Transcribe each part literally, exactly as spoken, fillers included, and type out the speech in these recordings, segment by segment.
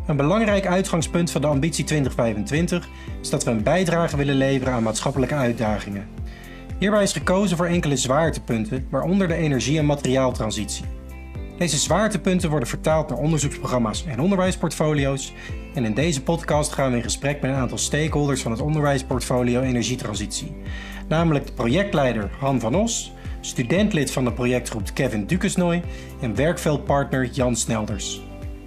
Een belangrijk uitgangspunt van de ambitie twintig vijfentwintig is dat we een bijdrage willen leveren aan maatschappelijke uitdagingen. Hierbij is gekozen voor enkele zwaartepunten, waaronder de energie- en materiaaltransitie. Deze zwaartepunten worden vertaald naar onderzoeksprogramma's en onderwijsportfolio's. En in deze podcast gaan we in gesprek met een aantal stakeholders van het onderwijsportfolio Energietransitie. Namelijk de projectleider Han van Os, studentlid van de projectgroep Kevin Dukesnoy en werkveldpartner Jan Snelders.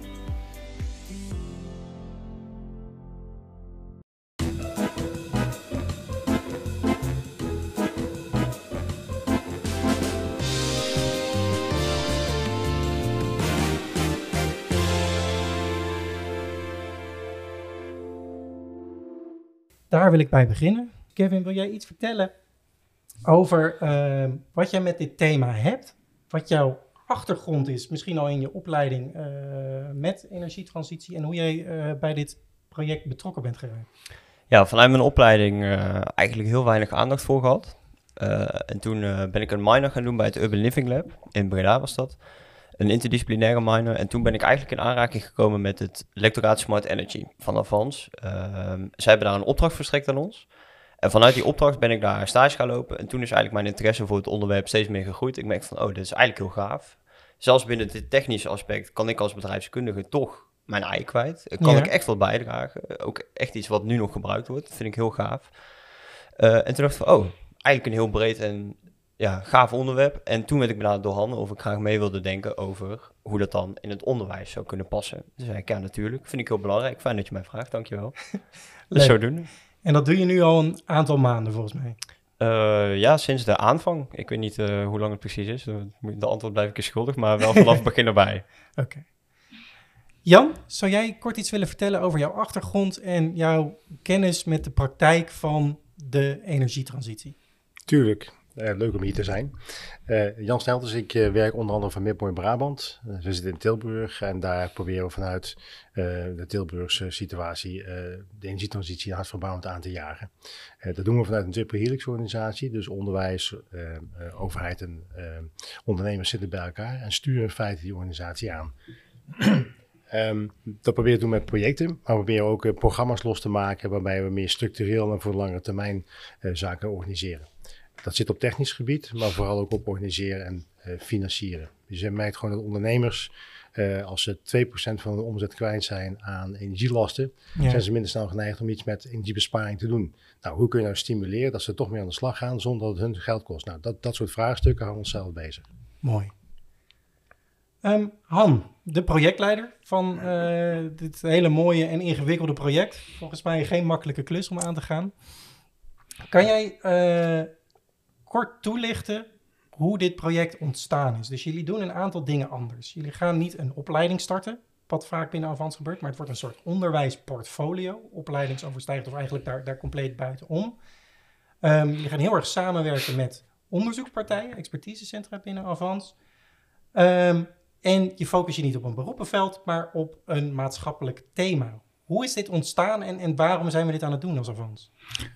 Daar wil ik bij beginnen. Kevin, wil jij iets vertellen over uh, wat jij met dit thema hebt? Wat jouw achtergrond is, misschien al in je opleiding uh, met energietransitie en hoe jij uh, bij dit project betrokken bent geraakt? Ja, vanuit mijn opleiding uh, eigenlijk heel weinig aandacht voor gehad. Uh, en toen uh, ben ik een minor gaan doen bij het Urban Living Lab. In Breda was dat. Een interdisciplinaire minor. En toen ben ik eigenlijk in aanraking gekomen met het lectoraat Smart Energy van Avans. Uh, zij hebben daar een opdracht verstrekt aan ons. En vanuit die opdracht ben ik daar stage gaan lopen. En toen is eigenlijk mijn interesse voor het onderwerp steeds meer gegroeid. Ik merkte van, oh, dit is eigenlijk heel gaaf. Zelfs binnen dit technische aspect kan ik als bedrijfskundige toch mijn ei kwijt. Kan ja. ik echt wel bijdragen. Ook echt iets wat nu nog gebruikt wordt. Dat vind ik heel gaaf. Uh, en toen dacht ik van, oh, eigenlijk een heel breed en ja, gaaf onderwerp. En toen werd ik benaderd door Han of ik graag mee wilde denken over hoe dat dan in het onderwijs zou kunnen passen. Dus ik, ja, natuurlijk. Vind ik heel belangrijk. Fijn dat je mij vraagt, dankjewel. Dus zo doen. En dat doe je nu al een aantal maanden volgens mij? Uh, ja, sinds de aanvang. Ik weet niet uh, hoe lang het precies is. De antwoord blijf ik je schuldig, maar wel vanaf het begin erbij. Oké. Okay. Jan, zou jij kort iets willen vertellen over jouw achtergrond en jouw kennis met de praktijk van de energietransitie? Tuurlijk. Uh, leuk om hier te zijn. Uh, Jan Snelders, ik uh, werk onder andere van Midpoint Brabant. Uh, we zitten in Tilburg en daar proberen we vanuit uh, de Tilburgse situatie uh, de energietransitie hartverbouwend aan te jagen. Uh, dat doen we vanuit een triple helix organisatie, dus onderwijs, uh, uh, overheid en uh, ondernemers zitten bij elkaar en sturen in feite die organisatie aan. Um, dat proberen we te doen met projecten, maar we proberen ook uh, programma's los te maken waarbij we meer structureel en voor de langere termijn uh, zaken organiseren. Dat zit op technisch gebied, maar vooral ook op organiseren en uh, financieren. Dus je merkt gewoon dat ondernemers, uh, als ze twee procent van hun omzet kwijt zijn aan energielasten, ja. zijn ze minder snel geneigd om iets met energiebesparing te doen. Nou, hoe kun je nou stimuleren dat ze toch meer aan de slag gaan zonder dat het hun geld kost? Nou, dat, dat soort vraagstukken houden we onszelf bezig. Mooi. Um, Han, de projectleider van uh, dit hele mooie en ingewikkelde project. Volgens mij geen makkelijke klus om aan te gaan. Kan jij Uh, kort toelichten hoe dit project ontstaan is? Dus jullie doen een aantal dingen anders. Jullie gaan niet een opleiding starten, wat vaak binnen Avans gebeurt, maar het wordt een soort onderwijsportfolio, opleidingsoverstijgend of eigenlijk daar, daar compleet buitenom. Um, jullie gaan heel erg samenwerken met onderzoekspartijen, expertisecentra binnen Avans. Um, en je focus je niet op een beroepenveld, maar op een maatschappelijk thema. Hoe is dit ontstaan en, en waarom zijn we dit aan het doen als Avans?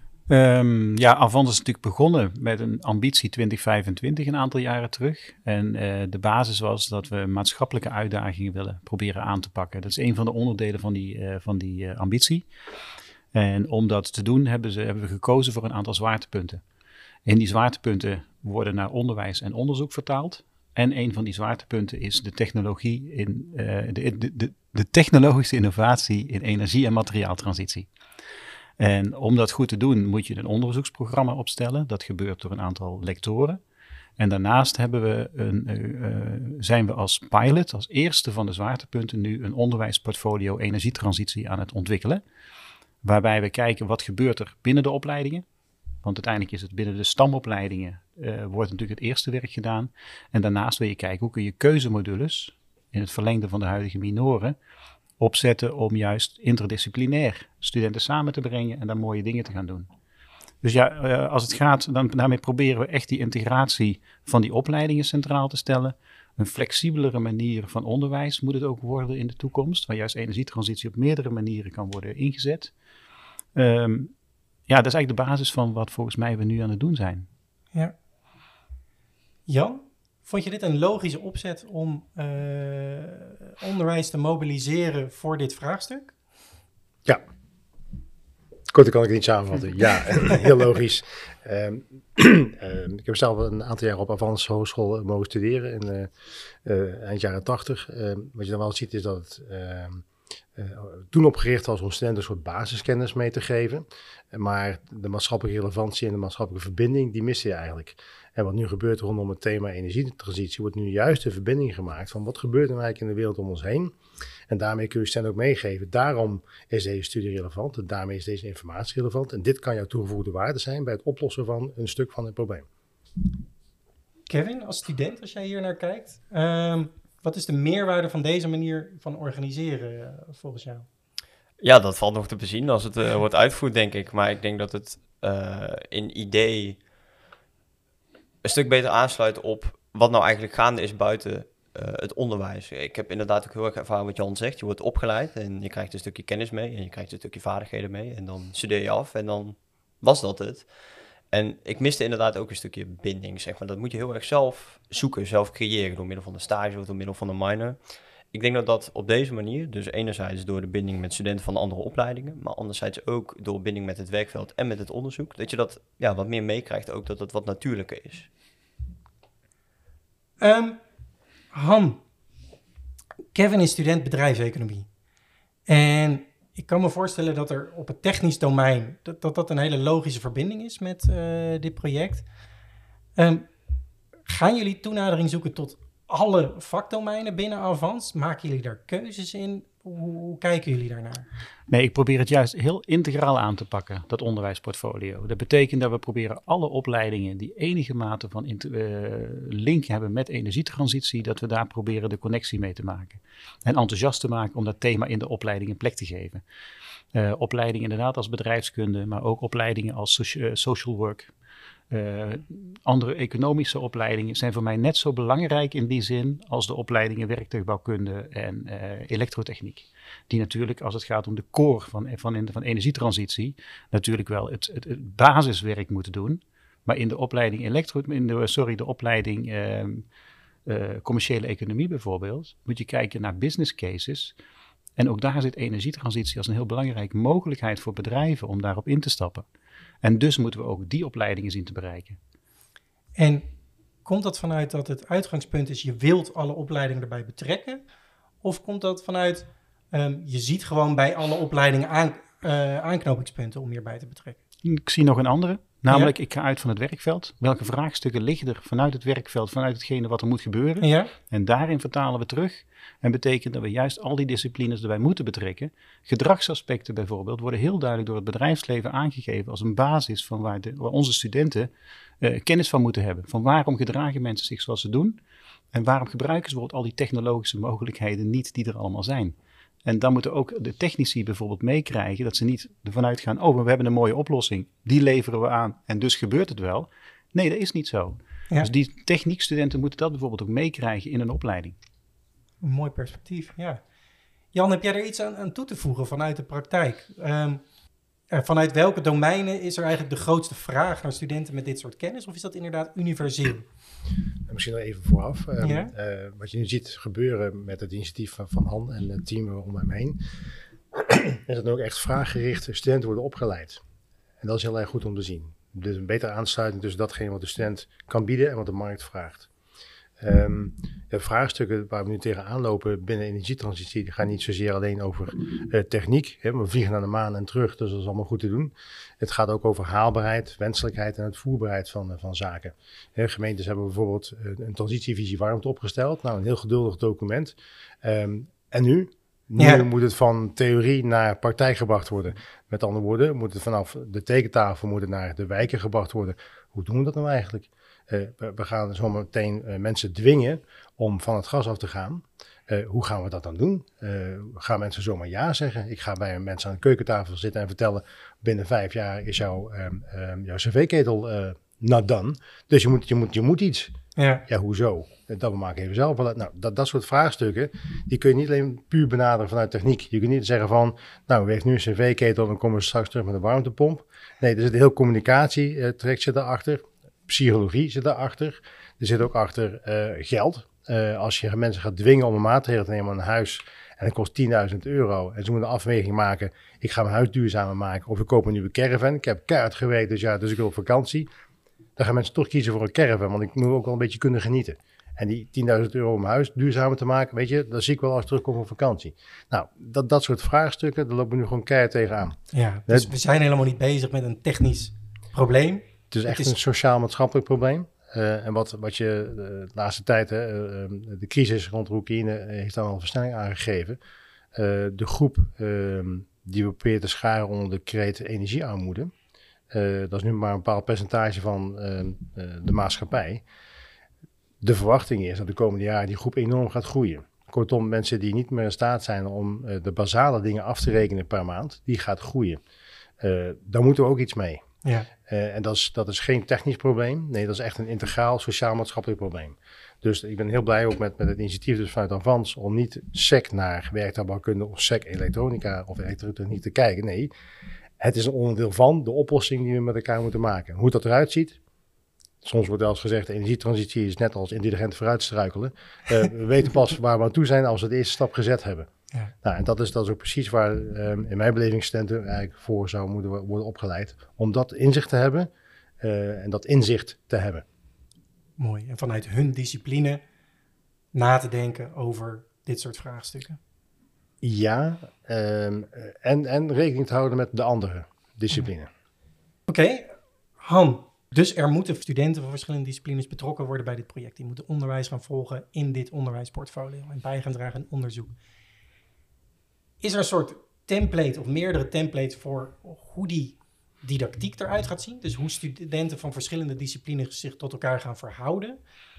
Um, ja, Avans is natuurlijk begonnen met een ambitie twintig vijfentwintig een aantal jaren terug. En uh, de basis was dat we maatschappelijke uitdagingen willen proberen aan te pakken. Dat is een van de onderdelen van die, uh, van die uh, ambitie. En om dat te doen hebben, ze, hebben we gekozen voor een aantal zwaartepunten. En die zwaartepunten worden naar onderwijs en onderzoek vertaald. En een van die zwaartepunten is de technologie in uh, de, de, de, de technologische innovatie in energie- en materiaaltransitie. En om dat goed te doen moet je een onderzoeksprogramma opstellen. Dat gebeurt door een aantal lectoren. En daarnaast hebben we een, uh, zijn we als pilot, als eerste van de zwaartepunten, nu een onderwijsportfolio energietransitie aan het ontwikkelen. Waarbij we kijken wat gebeurt er binnen de opleidingen. Want uiteindelijk is het binnen de stamopleidingen uh, wordt natuurlijk het eerste werk gedaan. En daarnaast wil je kijken hoe kun je keuzemodules in het verlengde van de huidige minoren opzetten om juist interdisciplinair studenten samen te brengen en daar mooie dingen te gaan doen. Dus ja, uh, als het gaat, dan daarmee proberen we echt die integratie van die opleidingen centraal te stellen. Een flexibelere manier van onderwijs moet het ook worden in de toekomst, waar juist energietransitie op meerdere manieren kan worden ingezet. Um, ja, dat is eigenlijk de basis van wat volgens mij we nu aan het doen zijn. Ja. Jan, vond je dit een logische opzet om uh, onderwijs te mobiliseren voor dit vraagstuk? Ja. Korter kan ik het niet samenvatten. Ja, heel logisch. Um, um, ik heb zelf een aantal jaar op Avans Hogeschool mogen studeren in uh, uh, eind jaren tachtig. Um, wat je dan wel ziet is dat het uh, uh, toen opgericht was om studenten een soort basiskennis mee te geven. Maar de maatschappelijke relevantie en de maatschappelijke verbinding, die miste je eigenlijk. En wat nu gebeurt rondom het thema energietransitie, wordt nu juist de verbinding gemaakt van wat gebeurt er eigenlijk in de wereld om ons heen. En daarmee kun je studenten ook meegeven. Daarom is deze studie relevant en daarmee is deze informatie relevant. En dit kan jouw toegevoegde waarde zijn bij het oplossen van een stuk van het probleem. Kevin, als student, als jij hier naar kijkt, um, wat is de meerwaarde van deze manier van organiseren uh, volgens jou? Ja, dat valt nog te bezien als het uh, wordt uitgevoerd, denk ik. Maar ik denk dat het uh, in idee een stuk beter aansluit op wat nou eigenlijk gaande is buiten uh, het onderwijs. Ik heb inderdaad ook heel erg ervaren wat Jan zegt. Je wordt opgeleid en je krijgt een stukje kennis mee en je krijgt een stukje vaardigheden mee. En dan studeer je af en dan was dat het. En ik miste inderdaad ook een stukje binding, zeg maar. Dat moet je heel erg zelf zoeken, zelf creëren door middel van een stage of door middel van een minor. Ik denk dat dat op deze manier, dus enerzijds door de binding met studenten van andere opleidingen, maar anderzijds ook door binding met het werkveld en met het onderzoek, dat je dat ja, wat meer meekrijgt, ook dat het wat natuurlijker is. Um, Han, Kevin is student bedrijfseconomie. En ik kan me voorstellen dat er op het technisch domein, dat dat, dat een hele logische verbinding is met uh, dit project. Um, gaan jullie toenadering zoeken tot alle vakdomeinen binnen Avans? Maken jullie daar keuzes in? Hoe, hoe kijken jullie daarnaar? Nee, ik probeer het juist heel integraal aan te pakken, dat onderwijsportfolio. Dat betekent dat we proberen alle opleidingen die enige mate van inter- uh, link hebben met energietransitie, dat we daar proberen de connectie mee te maken. En enthousiast te maken om dat thema in de opleiding een plek te geven. Uh, opleidingen inderdaad als bedrijfskunde, maar ook opleidingen als socia- uh, social work. Uh, andere economische opleidingen zijn voor mij net zo belangrijk in die zin als de opleidingen werktuigbouwkunde en uh, elektrotechniek. Die natuurlijk, als het gaat om de core van, van, van energietransitie, natuurlijk wel het, het, het basiswerk moeten doen. Maar in de opleiding elektro, in de, sorry, de opleiding uh, uh, commerciële economie bijvoorbeeld, moet je kijken naar business cases. En ook daar zit energietransitie als een heel belangrijke mogelijkheid voor bedrijven om daarop in te stappen. En dus moeten we ook die opleidingen zien te bereiken. En komt dat vanuit dat het uitgangspunt is, je wilt alle opleidingen erbij betrekken? Of komt dat vanuit, um, je ziet gewoon bij alle opleidingen aan, uh, aanknopingspunten om hierbij te betrekken? Ik zie nog een andere. Namelijk, Ja? ik ga uit van het werkveld. Welke vraagstukken liggen er vanuit het werkveld, vanuit hetgene wat er moet gebeuren? Ja? En daarin vertalen we terug. En betekent dat we juist al die disciplines erbij moeten betrekken. Gedragsaspecten bijvoorbeeld worden heel duidelijk door het bedrijfsleven aangegeven als een basis van waar, de, waar onze studenten uh, kennis van moeten hebben. Van waarom gedragen mensen zich zoals ze doen? En waarom gebruiken ze bijvoorbeeld al die technologische mogelijkheden niet die er allemaal zijn? En dan moeten ook de technici bijvoorbeeld meekrijgen dat ze niet ervan uitgaan, oh, we hebben een mooie oplossing, die leveren we aan en dus gebeurt het wel. Nee, dat is niet zo. Ja. Dus die techniekstudenten moeten dat bijvoorbeeld ook meekrijgen in een opleiding. Een mooi perspectief, ja. Jan, heb jij er iets aan, aan toe te voegen vanuit de praktijk? Um, er, vanuit welke domeinen is er eigenlijk de grootste vraag naar studenten met dit soort kennis? Of is dat inderdaad universeel? Misschien nog even vooraf. Um, Ja? uh, wat je nu ziet gebeuren met het initiatief van, van Han en het team om hem heen, is dat ook echt vraaggericht studenten worden opgeleid. En dat is heel erg goed om te zien. Dus een betere aansluiting tussen datgene wat de student kan bieden en wat de markt vraagt. Um, de vraagstukken waar we nu tegenaan lopen binnen energietransitie, die gaan niet zozeer alleen over uh, techniek. Hè, we vliegen naar de maan en terug, dus dat is allemaal goed te doen. Het gaat ook over haalbaarheid, wenselijkheid en uitvoerbaarheid van, uh, van zaken. Hè, gemeentes hebben bijvoorbeeld uh, een transitievisie warmte opgesteld. Nou, een heel geduldig document. Um, en nu? Nu Ja. moet het van theorie naar praktijk gebracht worden. Met andere woorden, moet het vanaf de tekentafel moet het naar de wijken gebracht worden. Hoe doen we dat nou eigenlijk? Uh, we, we gaan zo meteen uh, mensen dwingen om van het gas af te gaan. Uh, hoe gaan we dat dan doen? Uh, gaan mensen zomaar ja zeggen? Ik ga bij mensen aan de keukentafel zitten en vertellen, binnen vijf jaar is jouw, um, um, jouw cv-ketel uh, not done. Dus je moet, je moet, je moet iets. Ja. Ja, hoezo? Dat we maken even zelf wel uit. Nou, dat, dat soort vraagstukken, die kun je niet alleen puur benaderen vanuit techniek. Je kunt niet zeggen van, nou, we heeft nu een cv-ketel, dan komen we straks terug met een warmtepomp. Nee, er zit een heel communicatie uh, traject zit daarachter. Psychologie zit daarachter. Er zit ook achter uh, geld. Uh, als je mensen gaat dwingen om een maatregel te nemen aan een huis en dat kost tienduizend euro en ze moeten een afweging maken, ik ga mijn huis duurzamer maken of ik koop een nieuwe caravan. Ik heb keihard gewerkt dus ja, dus ik wil op vakantie. Dan gaan mensen toch kiezen voor een caravan, want ik moet ook wel een beetje kunnen genieten. En die tienduizend euro om mijn huis duurzamer te maken, weet je, dat zie ik wel als ik terugkom van vakantie. Nou, dat, dat soort vraagstukken, daar lopen we nu gewoon keihard tegenaan. Ja, dus we zijn helemaal niet bezig met een technisch probleem. Het is echt het is... een sociaal-maatschappelijk probleem. Uh, en wat, wat je uh, de laatste tijd, hè, uh, de crisis rond de Oekraïne heeft dan al versnelling aangegeven. Uh, de groep uh, die we proberen te scharen onder de kreet energiearmoede, uh, dat is nu maar een bepaald percentage van uh, uh, de maatschappij. De verwachting is dat de komende jaren die groep enorm gaat groeien. Kortom, mensen die niet meer in staat zijn om uh, de basale dingen af te rekenen per maand, die gaat groeien. Uh, daar moeten we ook iets mee. Ja. Uh, en dat is, dat is geen technisch probleem. Nee, dat is echt een integraal sociaal-maatschappelijk probleem. Dus ik ben heel blij ook met, met het initiatief dus vanuit Avans om niet sec naar werktuigbouwkunde of sec elektronica of elektrotechniek te kijken. Nee, het is een onderdeel van de oplossing die we met elkaar moeten maken. Hoe dat eruit ziet. Soms wordt wel eens gezegd, de energietransitie is net als intelligent vooruitstruikelen. Uh, we weten pas waar we aan toe zijn als we de eerste stap gezet hebben. Ja. Nou, en dat is, dat is ook precies waar um, in mijn beleving studenten eigenlijk voor zou moeten worden opgeleid. Om dat inzicht te hebben uh, en dat inzicht te hebben. Mooi. En vanuit hun discipline na te denken over dit soort vraagstukken. Ja, um, en, en rekening te houden met de andere discipline. Oké, okay. Han. Dus er moeten studenten van verschillende disciplines betrokken worden bij dit project. Die moeten onderwijs gaan volgen in dit onderwijsportfolio en bij gaan dragen aan onderzoek. Is er een soort template of meerdere templates voor hoe die didactiek eruit gaat zien? Dus hoe studenten van verschillende disciplines zich tot elkaar gaan verhouden?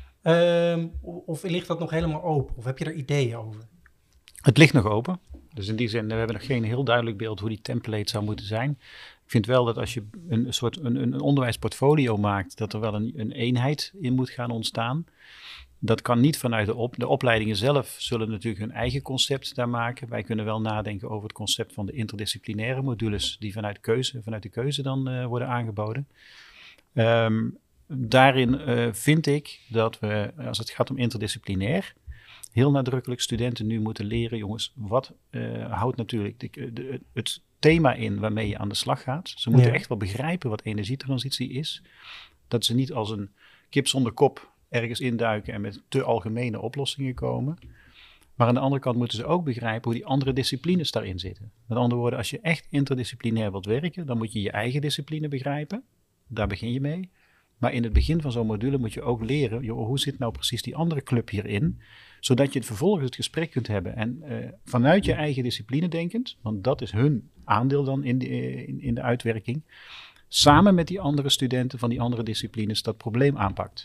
Um, of ligt dat nog helemaal open? Of heb je er ideeën over? Het ligt nog open. Dus in die zin, we hebben nog geen heel duidelijk beeld hoe die template zou moeten zijn. Ik vind wel dat als je een soort een, een onderwijsportfolio maakt, dat er wel een, een eenheid in moet gaan ontstaan. Dat kan niet vanuit de, op, de opleidingen zelf, zullen natuurlijk hun eigen concept daar maken. Wij kunnen wel nadenken over het concept van de interdisciplinaire modules die vanuit, keuze, vanuit de keuze dan uh, worden aangeboden. Um, daarin uh, vind ik dat we, als het gaat om interdisciplinair, heel nadrukkelijk studenten nu moeten leren, jongens, wat uh, houdt natuurlijk de, de, het thema in waarmee je aan de slag gaat. Ze moeten ja. echt wel begrijpen wat energietransitie is. Dat ze niet als een kip zonder kop ergens induiken en met te algemene oplossingen komen. Maar aan de andere kant moeten ze ook begrijpen hoe die andere disciplines daarin zitten. Met andere woorden, als je echt interdisciplinair wilt werken, dan moet je je eigen discipline begrijpen. Daar begin je mee. Maar in het begin van zo'n module moet je ook leren, joh, hoe zit nou precies die andere club hierin? Zodat je vervolgens het gesprek kunt hebben. En uh, vanuit je eigen discipline denkend, want dat is hun aandeel dan in de, in, in de uitwerking, samen met die andere studenten van die andere disciplines dat probleem aanpakt.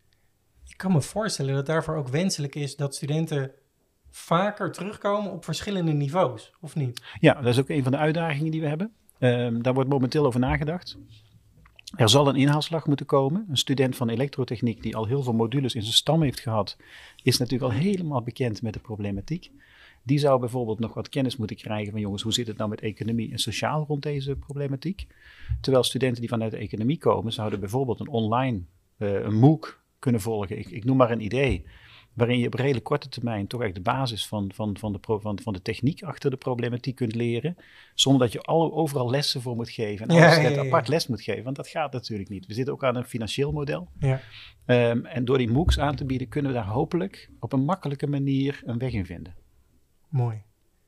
Ik kan me voorstellen dat daarvoor ook wenselijk is dat studenten vaker terugkomen op verschillende niveaus, of niet? Ja, dat is ook een van de uitdagingen die we hebben. Uh, daar wordt momenteel over nagedacht. Er zal een inhaalslag moeten komen. Een student van elektrotechniek die al heel veel modules in zijn stam heeft gehad, is natuurlijk al helemaal bekend met de problematiek. Die zou bijvoorbeeld nog wat kennis moeten krijgen van jongens, hoe zit het nou met economie en sociaal rond deze problematiek? Terwijl studenten die vanuit de economie komen, zouden bijvoorbeeld een online, uh, een MOOC kunnen volgen. Ik, ik noem maar een idee, waarin je op redelijk korte termijn toch echt de basis van, van, van, de, pro, van, van de techniek achter de problematiek kunt leren, zonder dat je al, overal lessen voor moet geven en alles ja, ja, ja, ja. apart les moet geven, want dat gaat natuurlijk niet. We zitten ook aan een financieel model. Ja. Um, en door die MOOCs aan te bieden, kunnen we daar hopelijk op een makkelijke manier een weg in vinden. Mooi.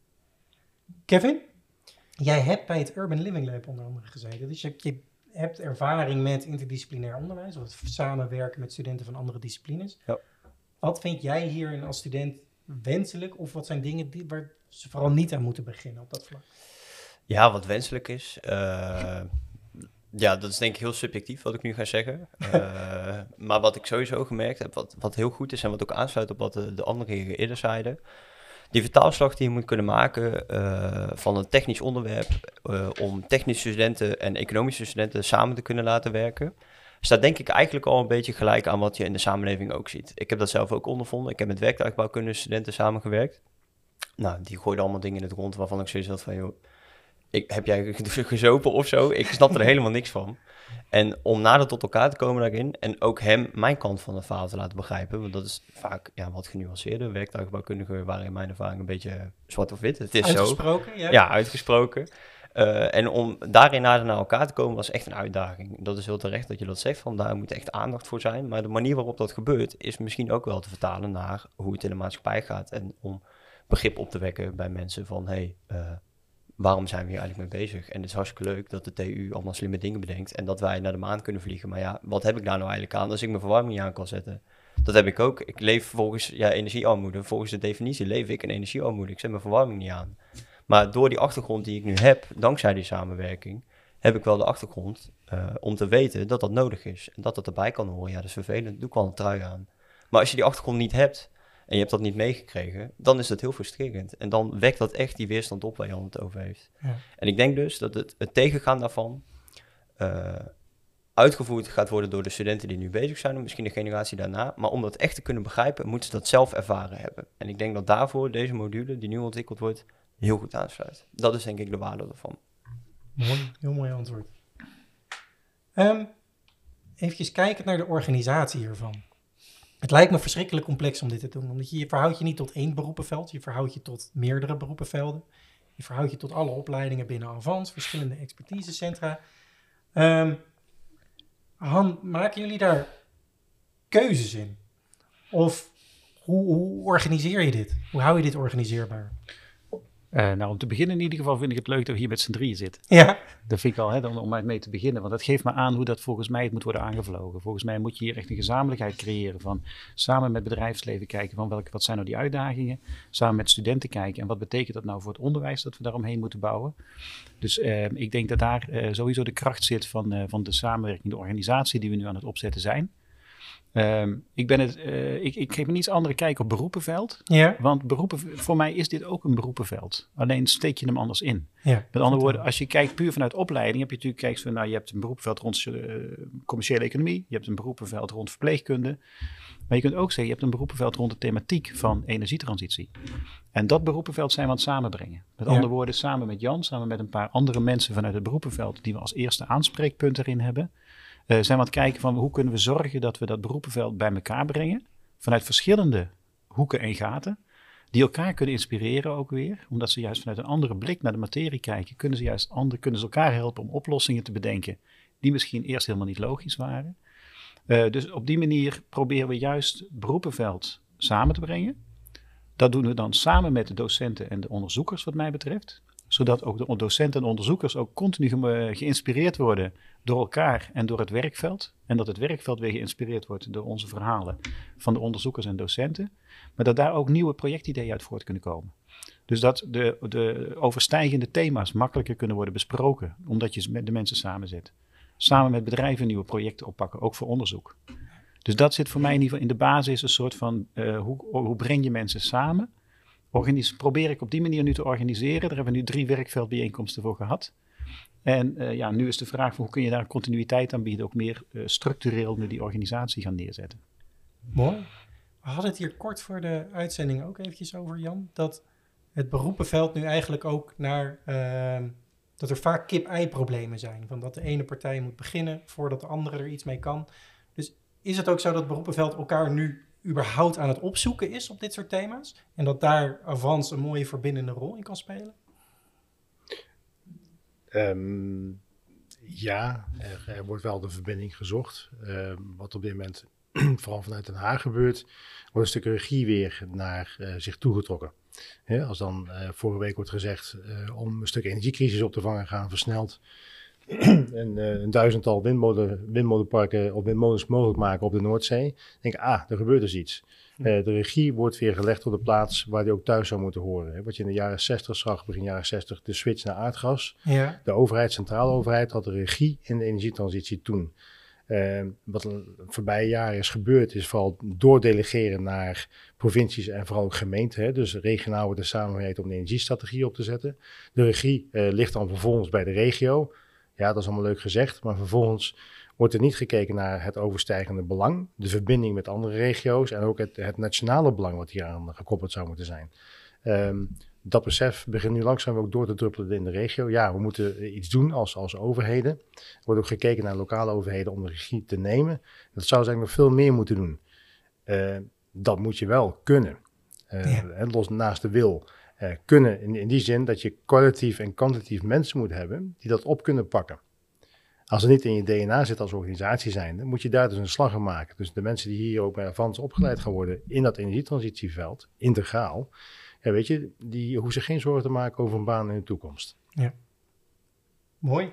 Kevin, jij hebt bij het Urban Living Lab onder andere gezeten, dus je, je hebt ervaring met interdisciplinair onderwijs, of het samenwerken met studenten van andere disciplines. Ja. Wat vind jij hier als student wenselijk, of wat zijn dingen die, waar ze vooral niet aan moeten beginnen op dat vlak? Ja, wat wenselijk is, uh, ja, dat is denk ik heel subjectief wat ik nu ga zeggen. Uh, maar wat ik sowieso gemerkt heb, wat, wat heel goed is en wat ook aansluit op wat de, de andere heren eerder zeiden, die vertaalslag die je moet kunnen maken uh, van een technisch onderwerp uh, om technische studenten en economische studenten samen te kunnen laten werken, staat denk ik eigenlijk al een beetje gelijk aan wat je in de samenleving ook ziet. Ik heb dat zelf ook ondervonden. Ik heb met werktuigbouwkunde studenten samengewerkt. Nou, die gooiden allemaal dingen in het rond waarvan ik zoiets had van, joh, ik, heb jij gezopen of zo? Ik snap er helemaal niks van. En om nader tot elkaar te komen daarin en ook hem mijn kant van het verhaal te laten begrijpen, want dat is vaak ja, wat genuanceerder. Werktuigbouwkundige waren in mijn ervaring een beetje zwart of wit. Het is uitgesproken, zo. Ja, ja uitgesproken. Uh, en om daarin nader naar elkaar te komen was echt een uitdaging. Dat is heel terecht dat je dat zegt, van daar moet echt aandacht voor zijn. Maar de manier waarop dat gebeurt is misschien ook wel te vertalen naar hoe het in de maatschappij gaat. En om begrip op te wekken bij mensen van, hé, hey, uh, waarom zijn we hier eigenlijk mee bezig? En het is hartstikke leuk dat de T U allemaal slimme dingen bedenkt en dat wij naar de maan kunnen vliegen. Maar ja, wat heb ik daar nou eigenlijk aan als ik mijn verwarming niet aan kan zetten? Dat heb ik ook. Ik leef volgens ja, energiearmoede. Volgens de definitie leef ik in energiearmoede. Ik zet mijn verwarming niet aan. Maar door die achtergrond die ik nu heb, dankzij die samenwerking, heb ik wel de achtergrond uh, om te weten dat dat nodig is. En dat dat erbij kan horen. Ja, dat is vervelend. Doe ik wel een trui aan. Maar als je die achtergrond niet hebt en je hebt dat niet meegekregen, dan is dat heel frustrerend. En dan wekt dat echt die weerstand op waar Jan het over heeft. Ja. En ik denk dus dat het, het tegengaan daarvan uh, uitgevoerd gaat worden door de studenten die nu bezig zijn, en misschien de generatie daarna. Maar om dat echt te kunnen begrijpen, moeten ze dat zelf ervaren hebben. En ik denk dat daarvoor deze module, die nu ontwikkeld wordt, heel goed aansluit. Dat is denk ik de waarde ervan. Mooi, heel mooi antwoord. Um, even kijken naar de organisatie hiervan. Het lijkt me verschrikkelijk complex om dit te doen, omdat je, je verhoudt je niet tot één beroepenveld, je verhoudt je tot meerdere beroepenvelden. Je verhoudt je tot alle opleidingen binnen Avans, verschillende expertisecentra. Um, Han, maken jullie daar keuzes in? Of hoe, hoe organiseer je dit? Hoe hou je dit organiseerbaar? Uh, nou, om te beginnen in ieder geval vind ik het leuk dat we hier met z'n drieën zitten. Ja. Dat vind ik al, hè, om, om mee te beginnen. Want dat geeft me aan hoe dat volgens mij het moet worden aangevlogen. Volgens mij moet je hier echt een gezamenlijkheid creëren van samen met bedrijfsleven kijken van welke, wat zijn nou die uitdagingen. Samen met studenten kijken en wat betekent dat nou voor het onderwijs dat we daaromheen moeten bouwen. Dus uh, ik denk dat daar uh, sowieso de kracht zit van, uh, van de samenwerking, de organisatie die we nu aan het opzetten zijn. Um, ik, ben het, uh, ik, ik geef een iets andere kijk op beroepenveld. Ja. Want beroepen, voor mij is dit ook een beroepenveld. Alleen steek je hem anders in. Ja, met andere woorden, als je kijkt puur vanuit opleiding, heb je natuurlijk kijkt van, nou, je hebt een beroepenveld rond uh, commerciële economie, je hebt een beroepenveld rond verpleegkunde. Maar je kunt ook zeggen, je hebt een beroepenveld rond de thematiek van energietransitie. En dat beroepenveld zijn we aan het samenbrengen. Met ja. andere woorden, samen met Jan, samen met een paar andere mensen vanuit het beroepenveld, die we als eerste aanspreekpunt erin hebben. Uh, zijn we aan het kijken van hoe kunnen we zorgen dat we dat beroepenveld bij elkaar brengen. Vanuit verschillende hoeken en gaten. Die elkaar kunnen inspireren ook weer. Omdat ze juist vanuit een andere blik naar de materie kijken. Kunnen ze juist andere, kunnen ze elkaar helpen om oplossingen te bedenken. Die misschien eerst helemaal niet logisch waren. Uh, dus op die manier proberen we juist het beroepenveld samen te brengen. Dat doen we dan samen met de docenten en de onderzoekers wat mij betreft. Zodat ook de docenten en onderzoekers ook continu ge- geïnspireerd worden door elkaar en door het werkveld. En dat het werkveld weer geïnspireerd wordt door onze verhalen van de onderzoekers en docenten. Maar dat daar ook nieuwe projectideeën uit voort kunnen komen. Dus dat de, de overstijgende thema's makkelijker kunnen worden besproken, omdat je met de mensen samenzet. Samen met bedrijven nieuwe projecten oppakken, ook voor onderzoek. Dus dat zit voor mij in ieder geval in de basis een soort van, uh, hoe, hoe breng je mensen samen? Organis- probeer ik op die manier nu te organiseren. Daar hebben we nu drie werkveldbijeenkomsten voor gehad. En uh, ja, nu is de vraag van hoe kun je daar continuïteit aan bieden, ook meer uh, structureel nu die organisatie gaan neerzetten. Mooi. We hadden het hier kort voor de uitzending ook eventjes over, Jan, dat het beroepenveld nu eigenlijk ook naar, uh, dat er vaak kip-ei-problemen zijn. Van dat de ene partij moet beginnen voordat de andere er iets mee kan. Dus is het ook zo dat het beroepenveld elkaar nu überhaupt aan het opzoeken is op dit soort thema's? En dat daar Avans een mooie verbindende rol in kan spelen? Um, ja, er, er wordt wel de verbinding gezocht. Uh, wat op dit moment vooral vanuit Den Haag gebeurt, wordt een stuk regie weer naar uh, zich toegetrokken. He, als dan uh, vorige week wordt gezegd uh, om een stuk energiecrisis op te vangen gaan versneld en uh, een duizendtal windmolen, windmolenparken of windmolens mogelijk maken op de Noordzee. Dan denk ik, ah, er gebeurt dus iets. Uh, de regie wordt weer gelegd op de plaats waar die ook thuis zou moeten horen. Hè. Wat je in de jaren zestig zag, begin jaren zestig, de switch naar aardgas. Ja. De overheid, centrale overheid, had de regie in de energietransitie toen. Uh, wat de voorbije jaren is gebeurd, is vooral doordelegeren naar provincies en vooral ook gemeenten. Hè. Dus regionaal wordt er samengewerkt om de energiestrategie op te zetten. De regie uh, ligt dan vervolgens bij de regio. Ja, dat is allemaal leuk gezegd, maar vervolgens wordt er niet gekeken naar het overstijgende belang, de verbinding met andere regio's en ook het, het nationale belang wat hier aan gekoppeld zou moeten zijn. Um, Dat besef begint nu langzaam ook door te druppelen in de regio. Ja, we moeten iets doen als, als overheden. Er wordt ook gekeken naar lokale overheden om de regie te nemen. Dat zou ze eigenlijk nog veel meer moeten doen. Uh, dat moet je wel kunnen. Uh, ja. En los naast de wil uh, kunnen in, in die zin dat je kwalitatief en kwantitatief mensen moet hebben die dat op kunnen pakken. Als het niet in je D N A zit als organisatie zijnde, moet je daar dus een slag in maken. Dus de mensen die hier ook bij Avans opgeleid gaan worden in dat energietransitieveld, integraal, ja, weet je, die hoeven zich geen zorgen te maken over een baan in de toekomst. Ja. Mooi.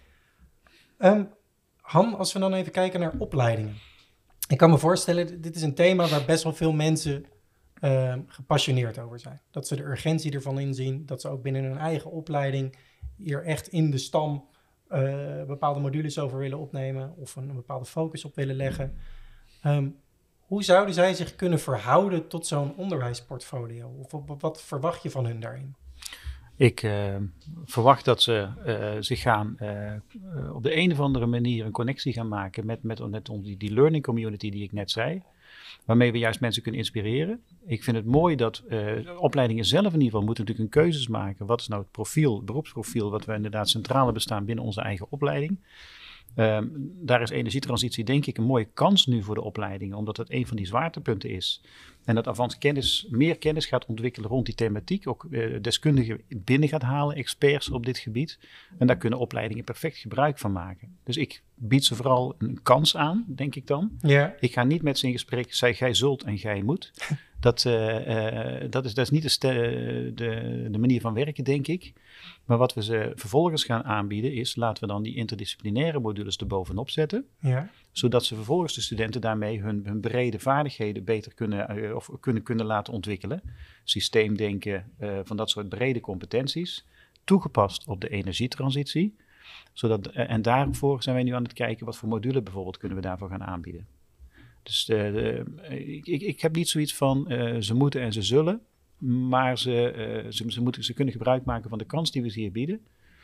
Um, Han, als we dan even kijken naar opleidingen. Ik kan me voorstellen, dit is een thema waar best wel veel mensen uh, gepassioneerd over zijn. Dat ze de urgentie ervan inzien, dat ze ook binnen hun eigen opleiding hier echt in de stam uh, bepaalde modules over willen opnemen of een, een bepaalde focus op willen leggen. Um, hoe zouden zij zich kunnen verhouden tot zo'n onderwijsportfolio? Of wat, wat verwacht je van hun daarin? Ik uh, verwacht dat ze uh, zich gaan uh, uh, op de een of andere manier een connectie gaan maken met, met, met die, die learning community die ik net zei. Waarmee we juist mensen kunnen inspireren. Ik vind het mooi dat uh, opleidingen zelf in ieder geval moeten natuurlijk een keuzes maken. Wat is nou het profiel, het beroepsprofiel wat we inderdaad centraal bestaan binnen onze eigen opleiding. Um, daar is energietransitie denk ik een mooie kans nu voor de opleidingen, omdat het een van die zwaartepunten is. En dat Avans kennis, meer kennis gaat ontwikkelen rond die thematiek, ook uh, deskundigen binnen gaat halen, experts op dit gebied. En daar kunnen opleidingen perfect gebruik van maken. Dus ik bied ze vooral een kans aan, denk ik dan. Ja. Ik ga niet met ze in gesprek, zij gij zult en gij moet. Dat, uh, uh, dat, is, dat is niet de, ste- de, de manier van werken, denk ik. Maar wat we ze vervolgens gaan aanbieden is, laten we dan die interdisciplinaire modules erbovenop zetten. Ja. Zodat ze vervolgens de studenten daarmee hun, hun brede vaardigheden beter kunnen, uh, of kunnen, kunnen laten ontwikkelen. Systeemdenken, uh, van dat soort brede competenties. Toegepast op de energietransitie. Zodat, uh, en daarvoor zijn wij nu aan het kijken wat voor module bijvoorbeeld kunnen we daarvoor gaan aanbieden. Dus de, de, ik, ik heb niet zoiets van uh, ze moeten en ze zullen. Maar ze, uh, ze, ze, moeten, ze kunnen gebruik maken van de kans die we ze hier bieden.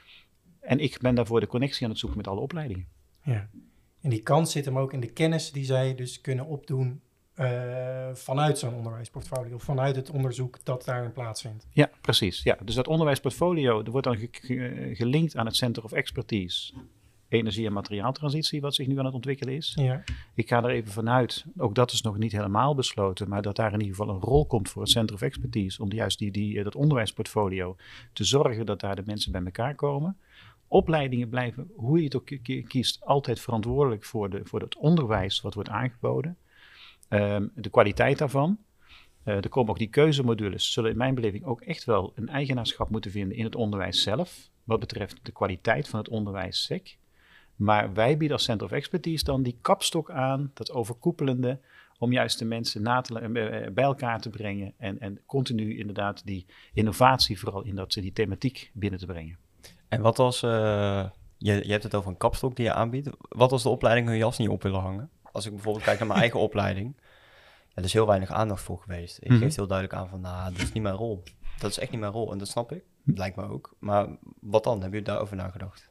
En ik ben daarvoor de connectie aan het zoeken met alle opleidingen. Ja. En die kans zit hem ook in de kennis die zij dus kunnen opdoen uh, vanuit zo'n onderwijsportfolio. Of vanuit het onderzoek dat daarin plaatsvindt. Ja, precies. Ja. Dus dat onderwijsportfolio dat wordt dan ge- ge- gelinkt aan het Center of Expertise. Energie- en materiaaltransitie, wat zich nu aan het ontwikkelen is. Ja. Ik ga er even vanuit, ook dat is nog niet helemaal besloten, maar dat daar in ieder geval een rol komt voor het Center of Expertise, om juist die, die, dat onderwijsportfolio te zorgen dat daar de mensen bij elkaar komen. Opleidingen blijven, hoe je het ook kiest, altijd verantwoordelijk voor, de, voor het onderwijs wat wordt aangeboden. Um, de kwaliteit daarvan. Uh, er komen ook die keuzemodules, zullen in mijn beleving ook echt wel een eigenaarschap moeten vinden in het onderwijs zelf, wat betreft de kwaliteit van het onderwijs S E C. Maar wij bieden als Center of Expertise dan die kapstok aan, dat overkoepelende, om juist de mensen na te, uh, bij elkaar te brengen en, en continu inderdaad die innovatie vooral in dat, die thematiek binnen te brengen. En wat als, uh, je, je hebt het over een kapstok die je aanbiedt, wat als de opleiding hun jas niet op willen hangen? Als ik bijvoorbeeld kijk naar mijn eigen opleiding, ja, er is heel weinig aandacht voor geweest. Ik Mm-hmm. geef heel duidelijk aan van, nou, dat is niet mijn rol. Dat is echt niet mijn rol en dat snap ik, dat lijkt me ook. Maar wat dan? Hebben jullie daarover nagedacht?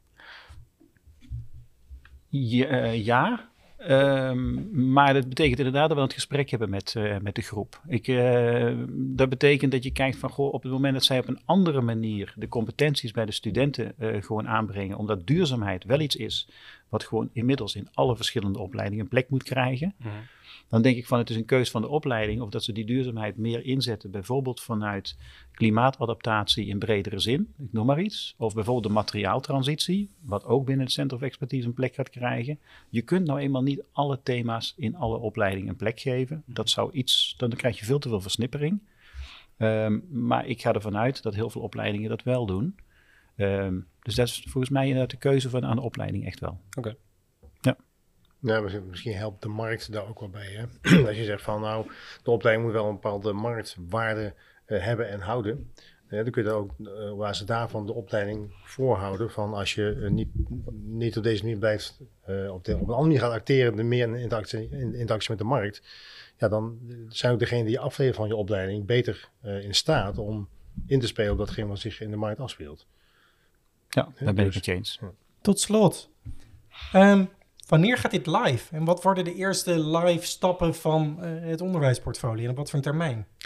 Ja, uh, ja. Um, maar dat betekent inderdaad dat we het gesprek hebben met, uh, met de groep. Ik, uh, dat betekent dat je kijkt van, goh, op het moment dat zij op een andere manier de competenties bij de studenten uh, gewoon aanbrengen, omdat duurzaamheid wel iets is wat gewoon inmiddels in alle verschillende opleidingen een plek moet krijgen. Mm-hmm. Dan denk ik van, het is een keus van de opleiding of dat ze die duurzaamheid meer inzetten, bijvoorbeeld vanuit klimaatadaptatie in bredere zin, ik noem maar iets. Of bijvoorbeeld de materiaaltransitie, wat ook binnen het Center of Expertise een plek gaat krijgen. Je kunt nou eenmaal niet alle thema's in alle opleidingen een plek geven. Dat zou iets, dan krijg je veel te veel versnippering. Um, maar ik ga ervan uit dat heel veel opleidingen dat wel doen. Um, dus dat is volgens mij inderdaad de keuze van aan de opleiding echt wel. Oké. Okay. Ja. Ja, misschien helpt de markt daar ook wel bij. Hè? Als je zegt van nou, de opleiding moet wel een bepaalde marktwaarde uh, hebben en houden. Uh, dan kun je ook uh, waar ze daarvan de opleiding voorhouden. Van als je uh, niet, niet op deze manier blijft, uh, op, de, op een andere manier gaat acteren, de meer in interactie, in interactie met de markt. Ja, dan zijn ook degenen die je afleveren van je opleiding beter uh, in staat om in te spelen op datgene wat zich in de markt afspeelt. Ja, daar ben ik het eens. Ja. Tot slot. Um, wanneer gaat dit live? En wat worden de eerste live stappen van uh, het onderwijsportfolio? En op wat voor een termijn?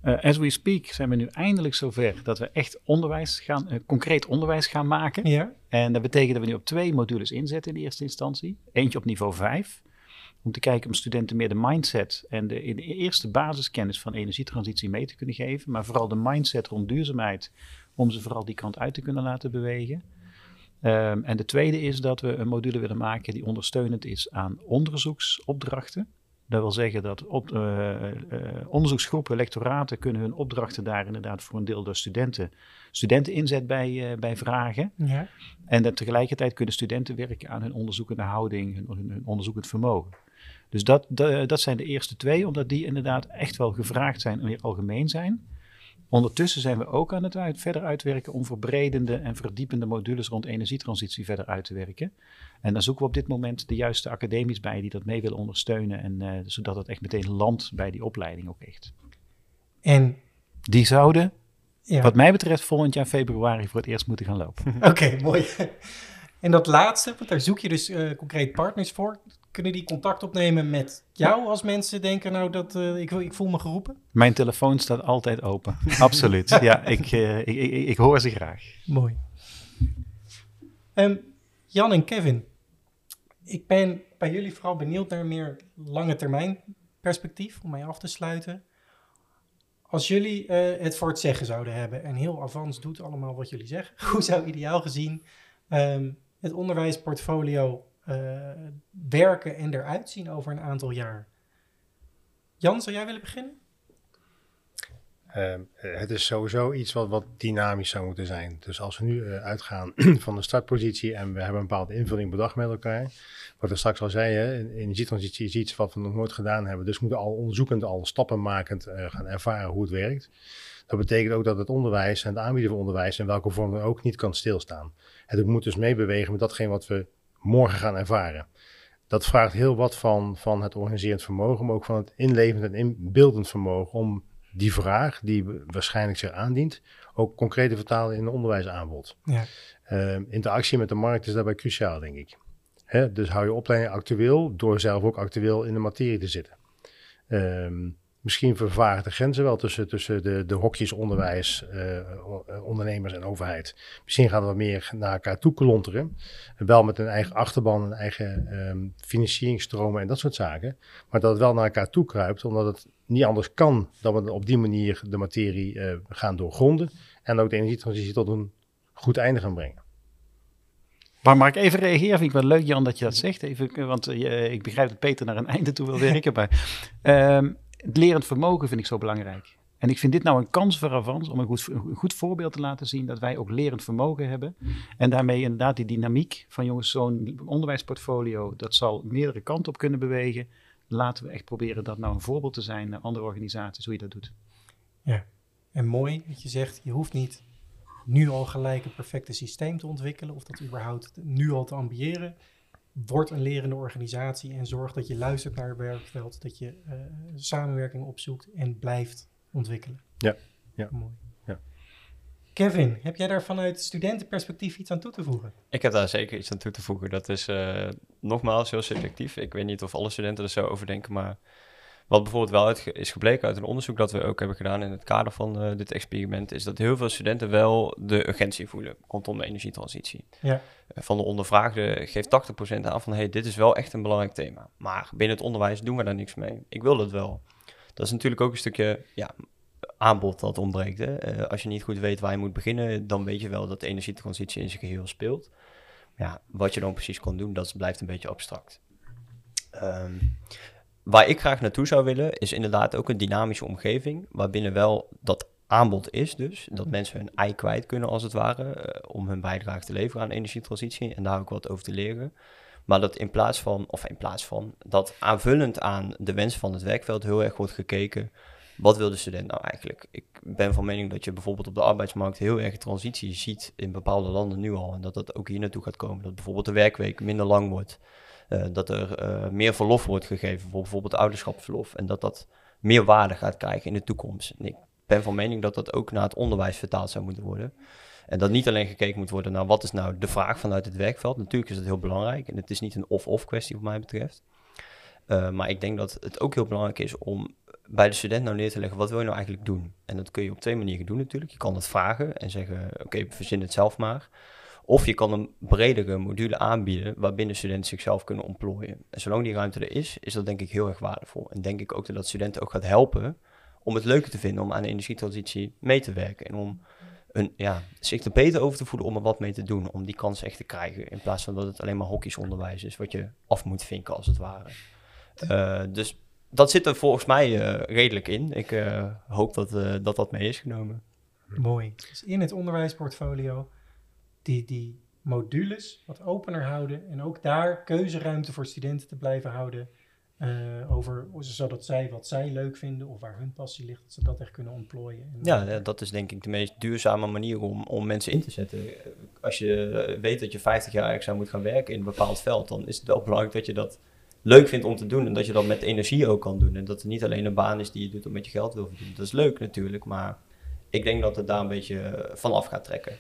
Uh, as we speak zijn we nu eindelijk zover dat we echt onderwijs gaan, uh, concreet onderwijs gaan maken. Ja. En dat betekent dat we nu op twee modules inzetten in de eerste instantie. Eentje op niveau vijf. Om te kijken om studenten meer de mindset en de, de eerste basiskennis van energietransitie mee te kunnen geven. Maar vooral de mindset rond duurzaamheid, om ze vooral die kant uit te kunnen laten bewegen. Um, en de tweede is dat we een module willen maken die ondersteunend is aan onderzoeksopdrachten. Dat wil zeggen dat op, uh, uh, onderzoeksgroepen, lectoraten kunnen hun opdrachten daar inderdaad voor een deel door studenten, studenten inzet bij, uh, bij vragen. Ja. En dat tegelijkertijd kunnen studenten werken aan hun onderzoekende houding, hun, hun, hun onderzoekend vermogen. Dus dat, dat, dat zijn de eerste twee, omdat die inderdaad echt wel gevraagd zijn en weer algemeen zijn. Ondertussen zijn we ook aan het uit, verder uitwerken om verbredende en verdiepende modules rond energietransitie verder uit te werken. En dan zoeken we op dit moment de juiste academies bij die dat mee willen ondersteunen. En, uh, zodat het echt meteen landt bij die opleiding ook echt. En die zouden, ja. wat mij betreft, volgend jaar februari voor het eerst moeten gaan lopen. Oké, okay, mooi. En dat laatste, want daar zoek je dus uh, concreet partners voor. Kunnen die contact opnemen met jou als mensen denken, nou, dat uh, ik, ik voel me geroepen? Mijn telefoon staat altijd open. Absoluut. Ja, ik, uh, ik, ik, ik hoor ze graag. Mooi. Um, Jan en Kevin, ik ben bij jullie vooral benieuwd naar een meer lange termijn perspectief, om mij af te sluiten. Als jullie uh, het voor het zeggen zouden hebben en heel Avans doet allemaal wat jullie zeggen, hoe zou ideaal gezien um, het onderwijsportfolio Uh, werken en eruit zien over een aantal jaar? Jan, zou jij willen beginnen? Uh, het is sowieso iets wat, wat dynamisch zou moeten zijn. Dus als we nu uh, uitgaan van de startpositie en we hebben een bepaalde invulling bedacht met elkaar. Wat ik straks al zei, hè, energietransitie is iets wat we nog nooit gedaan hebben. Dus we moeten al onderzoekend, al stappenmakend uh, gaan ervaren hoe het werkt. Dat betekent ook dat het onderwijs en het aanbieden van onderwijs in welke vorm dan ook niet kan stilstaan. Het moet dus meebewegen met datgene wat we morgen gaan ervaren. Dat vraagt heel wat van, van het organiserend vermogen, maar ook van het inlevend en inbeeldend vermogen om die vraag, die waarschijnlijk zich aandient, ook concreet te vertalen in een onderwijsaanbod. Ja. Uh, interactie met de markt is daarbij cruciaal, denk ik. Hè? Dus hou je opleiding actueel door zelf ook actueel in de materie te zitten. Um, Misschien vervagen de grenzen wel tussen, tussen de, de hokjes onderwijs, uh, ondernemers en overheid. Misschien gaan we wat meer naar elkaar toe klonteren. Wel met een eigen achterban, een eigen um, financieringstromen en dat soort zaken. Maar dat het wel naar elkaar toe kruipt, omdat het niet anders kan dan we op die manier de materie uh, gaan doorgronden. En ook de energietransitie tot een goed einde gaan brengen. Maar mag ik even reageren? Vind ik wel leuk, Jan, dat je dat zegt. Even, want uh, ik begrijp dat Peter naar een einde toe wil werken. Maar um, het lerend vermogen vind ik zo belangrijk. En ik vind dit nou een kans voor Avans om een goed, een goed voorbeeld te laten zien dat wij ook lerend vermogen hebben. En daarmee inderdaad die dynamiek van jongens, zo'n onderwijsportfolio, dat zal meerdere kanten op kunnen bewegen. Laten we echt proberen dat nou een voorbeeld te zijn naar andere organisaties, hoe je dat doet. Ja, en mooi dat je zegt, je hoeft niet nu al gelijk een perfecte systeem te ontwikkelen of dat überhaupt nu al te ambiëren. Word een lerende organisatie en zorg dat je luistert naar het werkveld, dat je uh, samenwerking opzoekt en blijft ontwikkelen. Ja, ja. Mooi. Ja. Kevin, heb jij daar vanuit studentenperspectief iets aan toe te voegen? Ik heb daar zeker iets aan toe te voegen. Dat is uh, nogmaals heel subjectief. Ik weet niet of alle studenten er zo over denken, maar wat bijvoorbeeld wel uit is gebleken uit een onderzoek dat we ook hebben gedaan in het kader van uh, dit experiment, is dat heel veel studenten wel de urgentie voelen rondom de energietransitie. Ja. Uh, van de ondervraagden geeft tachtig procent aan van, hey, dit is wel echt een belangrijk thema. Maar binnen het onderwijs doen we daar niks mee. Ik wil dat wel. Dat is natuurlijk ook een stukje ja, aanbod dat ontbreekt. Hè? Uh, als je niet goed weet waar je moet beginnen, dan weet je wel dat de energietransitie in zijn geheel speelt. Ja, wat je dan precies kan doen, dat blijft een beetje abstract. Um, Waar ik graag naartoe zou willen, is inderdaad ook een dynamische omgeving, waarbinnen wel dat aanbod is dus, dat mensen hun ei kwijt kunnen als het ware, uh, om hun bijdrage te leveren aan energietransitie en daar ook wat over te leren. Maar dat in plaats van, of in plaats van, dat aanvullend aan de wensen van het werkveld heel erg wordt gekeken, wat wil de student nou eigenlijk? Ik ben van mening dat je bijvoorbeeld op de arbeidsmarkt heel erg transitie ziet in bepaalde landen nu al, en dat dat ook hier naartoe gaat komen, dat bijvoorbeeld de werkweek minder lang wordt. Uh, dat er uh, meer verlof wordt gegeven voor bijvoorbeeld ouderschapsverlof en dat dat meer waarde gaat krijgen in de toekomst. En ik ben van mening dat dat ook naar het onderwijs vertaald zou moeten worden. En dat niet alleen gekeken moet worden naar wat is nou de vraag vanuit het werkveld. Natuurlijk is het heel belangrijk en het is niet een of-of kwestie wat mij betreft. Uh, maar ik denk dat het ook heel belangrijk is om bij de student nou neer te leggen, wat wil je nou eigenlijk doen? En dat kun je op twee manieren doen natuurlijk. Je kan het vragen en zeggen, oké, okay, verzin het zelf maar. Of je kan een bredere module aanbieden waarbinnen studenten zichzelf kunnen ontplooien. En zolang die ruimte er is, is dat denk ik heel erg waardevol. En denk ik ook dat dat studenten ook gaat helpen om het leuker te vinden om aan de energietransitie mee te werken. En om een, ja, zich er beter over te voelen om er wat mee te doen. Om die kans echt te krijgen. In plaats van dat het alleen maar hokjesonderwijs is wat je af moet vinken als het ware. Uh, dus dat zit er volgens mij uh, redelijk in. Ik uh, hoop dat, uh, dat dat mee is genomen. Mooi. Dus in het onderwijsportfolio die, die modules wat opener houden. En ook daar keuzeruimte voor studenten te blijven houden. Uh, over, zodat zij wat zij leuk vinden of waar hun passie ligt, dat ze dat echt kunnen ontplooien. En ja, ja, dat is denk ik de meest duurzame manier om, om mensen in te zetten. Als je weet dat je vijftig jaar extra moet gaan werken in een bepaald veld, dan is het wel belangrijk dat je dat leuk vindt om te doen en dat je dat met energie ook kan doen. En dat het niet alleen een baan is die je doet om met je geld wil verdienen. Dat is leuk natuurlijk, maar ik denk dat het daar een beetje vanaf gaat trekken.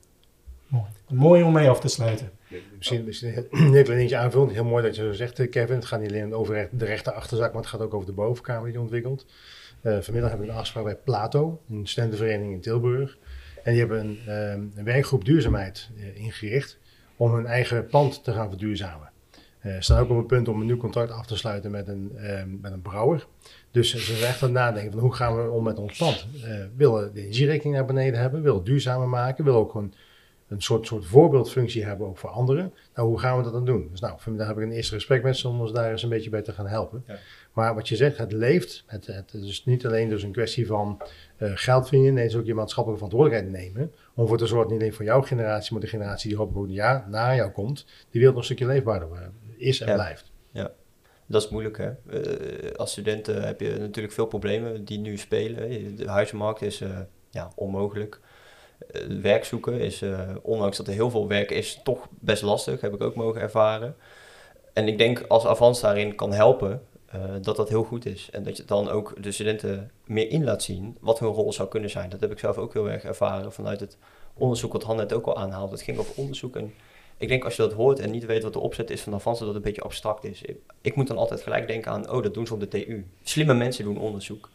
Mooi. Mooi om mee af te sluiten. Misschien, misschien een heel klein dingetje aanvullen. Heel mooi dat je zo zegt, Kevin. Het gaat niet alleen over de rechter achterzak, maar het gaat ook over de bovenkamer die je ontwikkelt. Uh, vanmiddag heb ik een afspraak bij Plato, een studentenvereniging in Tilburg. En die hebben een, um, een werkgroep duurzaamheid uh, ingericht om hun eigen pand te gaan verduurzamen. Uh, ze staan ook op het punt om een nieuw contract af te sluiten met een, um, met een brouwer. Dus ze zijn echt aan het nadenken van hoe gaan we om met ons pand. Uh, willen de energierekening naar beneden hebben, willen het duurzamer maken, willen ook gewoon een soort, soort voorbeeldfunctie hebben ook voor anderen. Nou, hoe gaan we dat dan doen? Dus nou, vanmiddag heb ik een eerste gesprek met ze om ons daar eens een beetje bij te gaan helpen. Ja. Maar wat je zegt, het leeft. Het, het is niet alleen dus een kwestie van uh, geld verdienen. Nee, het is ook je maatschappelijke verantwoordelijkheid nemen. Om voor te zorgen, niet alleen voor jouw generatie, maar de generatie die hopelijk ook een jaar na jou komt, die wereld nog een stukje leefbaarder is en ja. blijft. Ja, dat is moeilijk hè. Uh, als studenten heb je natuurlijk veel problemen die nu spelen. De huizenmarkt is uh, ja, onmogelijk. Uh, werk zoeken is, uh, ondanks dat er heel veel werk is, toch best lastig. Heb ik ook mogen ervaren. En ik denk als Avans daarin kan helpen, uh, dat dat heel goed is. En dat je dan ook de studenten meer in laat zien wat hun rol zou kunnen zijn. Dat heb ik zelf ook heel erg ervaren vanuit het onderzoek wat Han net ook al aanhaalde. Het ging over onderzoek en ik denk als je dat hoort en niet weet wat de opzet is van Avans, dat het een beetje abstract is. Ik, ik moet dan altijd gelijk denken aan, oh dat doen ze op de T U. Slimme mensen doen onderzoek.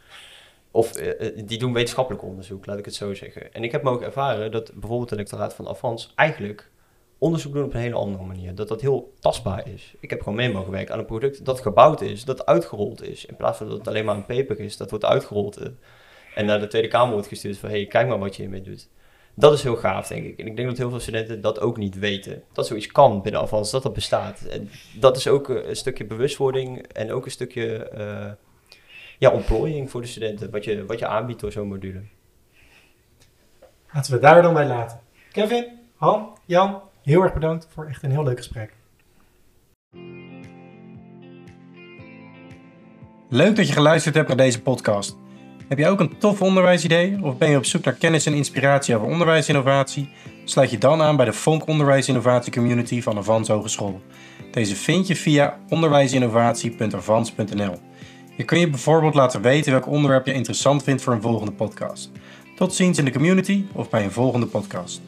Of uh, die doen wetenschappelijk onderzoek, laat ik het zo zeggen. En ik heb mogen ervaren dat bijvoorbeeld het lectoraat van Avans eigenlijk onderzoek doen op een hele andere manier. Dat dat heel tastbaar is. Ik heb gewoon mee mogen werken aan een product dat gebouwd is, dat uitgerold is. In plaats van dat het alleen maar een paper is, dat wordt uitgerold uh, en naar de Tweede Kamer wordt gestuurd van, hé, hey, kijk maar wat je hiermee doet. Dat is heel gaaf, denk ik. En ik denk dat heel veel studenten dat ook niet weten. Dat zoiets kan binnen Avans, dat dat bestaat. En dat is ook uh, een stukje bewustwording en ook een stukje Uh, Ja, ontplooiing voor de studenten, wat je, wat je aanbiedt door zo'n module. Laten we daar dan bij laten. Kevin, Han, Jan, heel erg bedankt voor echt een heel leuk gesprek. Leuk dat je geluisterd hebt naar deze podcast. Heb je ook een tof onderwijsidee of ben je op zoek naar kennis en inspiratie over onderwijsinnovatie? Sluit je dan aan bij de Vonk Onderwijsinnovatie Community van Avans Hogeschool. Deze vind je via onderwijsinnovatie punt avans punt n l. Je kun je bijvoorbeeld laten weten welk onderwerp je interessant vindt voor een volgende podcast. Tot ziens in de community of bij een volgende podcast.